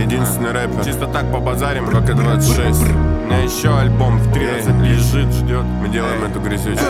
единственный рэпер. Чисто так побазарим, ВК-26. У меня еще альбом в 13 лежит, ждет. Мы делаем эту грязючку.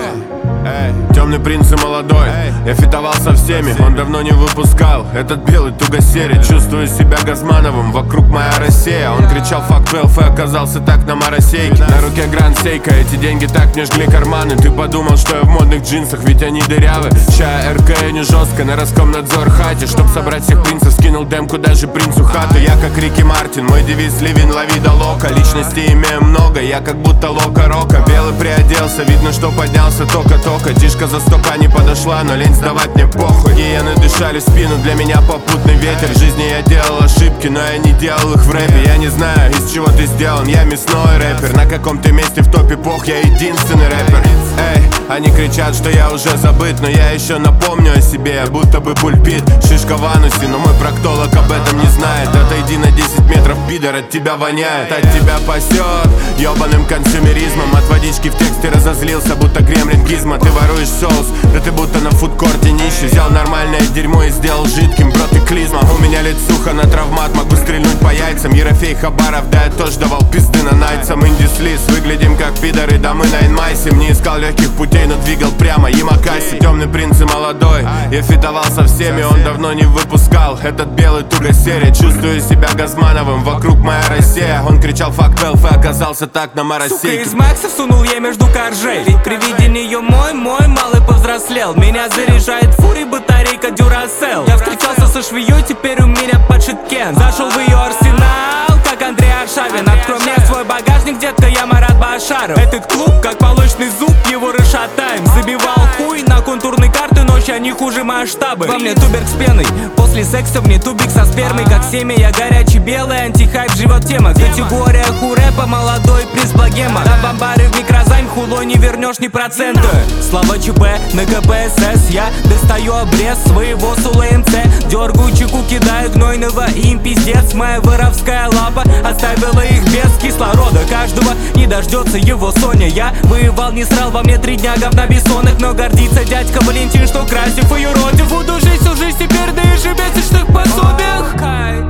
Темный принц и молодой, я фитовал со всеми, он давно не выпускал этот белый тугосерий. Чувствую себя Газмановым, вокруг моя Россия. Он кричал fuck 12 и оказался так на моросейке. На руке Гранд Сейка, эти деньги так мне жгли карманы. Ты подумал, что я в модных джинсах, ведь они дырявы. Ща РК не жестко, на Роскомнадзор хате. Чтоб собрать всех принцев, скинул демку даже принцу хату. Я как Рики Мартин, мой девиз ливень лови да лока. Личностей имею много, я как будто Лока Рока. Белый приоделся, видно, что поднялся только-только. Тишка за стока не подошла, но лень сдавать мне похуй. Гиены дышали в спину, для меня попутный ветер. В жизни я делал ошибки, но я не делал их в рэпе. Я не знаю, из чего ты сделан, я мясной рэпер. На каком ты месте в топе пох, я единственный рэпер. Эй, они кричат, что я уже забыт, но я еще напомню о себе, будто бы пульпит. Шишка в анусе, но мой проктолог об этом не знает. Отойди на 10 метров, пидор, от тебя воняет. От тебя пасет ебаным консюмеризмом. От водички в тексте разозлился, будто гремлин Гизмо. Ты воруешь соус, да ты будто на фудкорте нищий. Взял нормальное дерьмо и сделал жидким, бро, ты клизма. У меня лицуха на травмат, могу стрельнуть по яйцам. Ерофей Хабаров, да я тоже давал пизды на найцам. Инди-слиз, выглядим как пидоры, да мы на инмайсе. Не искал легких путей, но двигал прямо, Ямакаси. Темный принц и молодой, я фитовал со всеми, он давно не выпускал этот белый тугосерий. Чувствую себя Газмановым, вокруг моя Россия. Он кричал fuck 12 и оказался так на моросейке. Сука, из Макса сунул я между коржей. Ведь при виде нее мой малый повзрослел. Меня заряжает фури, батарейка Дюрасел. Я встречался со швеей, теперь у меня подшит Кен. Зашел в ее арсенал, как Андрей Аршавин. Открой мне свой багажник, детка, я Марат Башаров. Этот клуб, как молочный зуб, его расшатаем. Забивал хуй на контурные карты, но ща не хуже масштабы. Во мне туберг с пеной, после секса мне тубик со спермой. Как семя, я горячий белый, антихайп, живет тема. Категория хурэпа, молодой приз богема. Да бомбары в микрозайм, хулой не вернешь ни процента. Слава ЧП на КПСС, я достаю обрез своего Сула МЦ. Дергаю чеку, кидаю гнойного, им пиздец. Моя воровская лапа оставила их без кислорода. Каждого не дождется его Соня. Я воевал, не срал, во мне 3 дня говна бессонных. Но гордится дядька Валентин, что красив ее родив. Буду жить всю жизнь теперь, да ежемесячных пособиях.